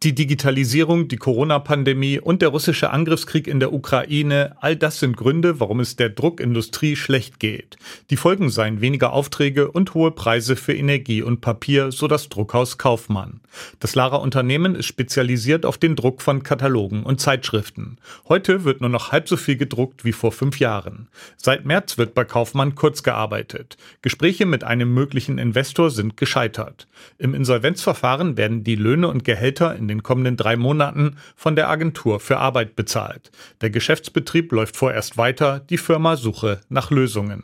Die Digitalisierung, die Corona-Pandemie und der russische Angriffskrieg in der Ukraine, all das sind Gründe, warum es der Druckindustrie schlecht geht. Die Folgen seien weniger Aufträge und hohe Preise für Energie und Papier, so das Druckhaus Kaufmann. Das Lahrer Unternehmen ist spezialisiert auf den Druck von Katalogen und Zeitschriften. Heute wird nur noch halb so viel gedruckt wie vor 5 Jahren. Seit März wird bei Kaufmann kurz gearbeitet. Gespräche mit einem möglichen Investor sind gescheitert. Im Insolvenzverfahren werden die Löhne und Gehälter in den kommenden 3 Monaten von der Agentur für Arbeit bezahlt. Der Geschäftsbetrieb läuft vorerst weiter, die Firma suche nach Lösungen.